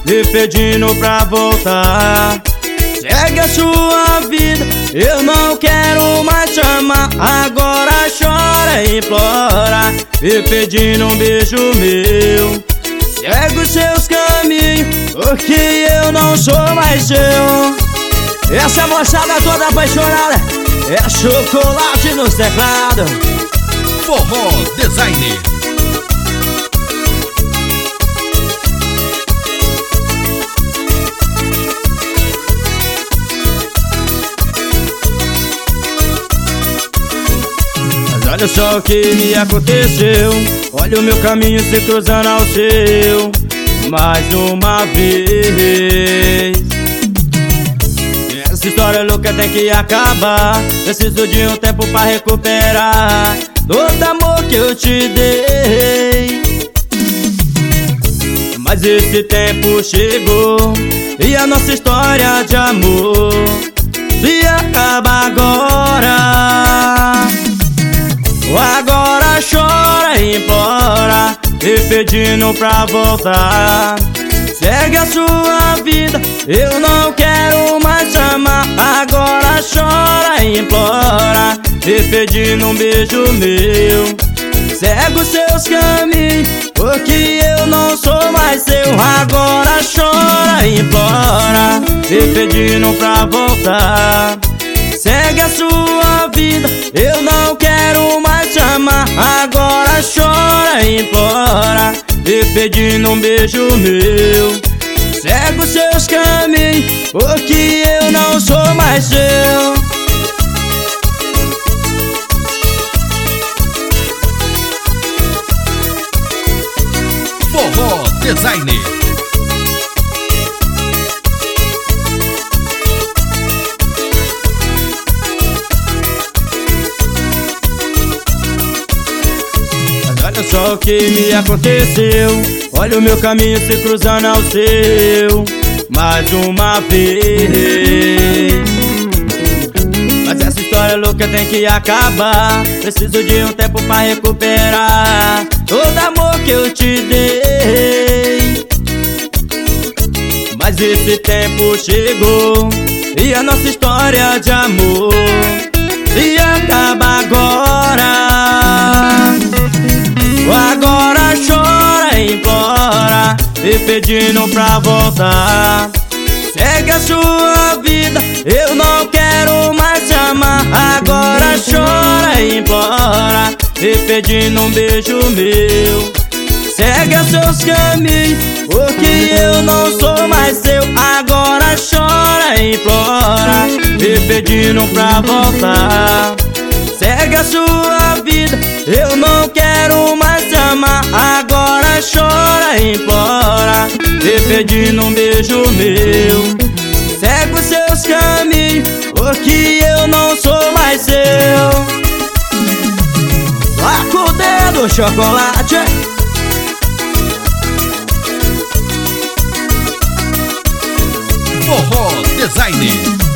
me pedindo pra voltar. Segue a sua vida, eu não quero mais te amar. Agora chora e implora, me pedindo um beijo meu. Segue os seus caminhos, porque eu não sou mais seu. Essa moçada toda apaixonada é chocolate nos teclados. Forró Designer. Olha só o que me aconteceu, olha o meu caminho se cruzando ao seu mais uma vez. Essa história louca tem que acabar, preciso de um tempo pra recuperar todo amor que eu te dei. Mas esse tempo chegou e a nossa história de amor se acaba agora. Agora chora e implora, me pedindo pra voltar. Segue a sua vida, eu não quero mais te amar. Agora chora e implora, me pedindo um beijo meu. Segue os seus caminhos, porque eu não sou mais seu. Agora chora e implora, me pedindo pra voltar. Segue a sua vida, eu não quero mais te amar. Agora chora e implora, me pedindo um beijo meu. Segue os seus caminhos, porque eu não sou mais seu. Forró Designer. Olha só o que me aconteceu, olha o meu caminho se cruzando ao seu mais uma vez. Mas essa história louca tem que acabar, preciso de um tempo pra recuperar todo amor que eu te dei. Mas esse tempo chegou e a nossa história de amor se acaba agora. Agora chora e implora, me pedindo pra voltar. Segue a sua vida, eu não quero mais te amar. Agora chora e implora, me pedindo um beijo meu. Segue os seus caminhos, porque eu não sou mais seu. Agora chora e implora, me pedindo pra voltar. Segue a sua vida, eu não quero mais te amar. Agora chora e implora, me pedindo um beijo meu. Segue os seus caminhos, porque eu não sou mais seu. Laca o dedo, chocolate. Forró Designer.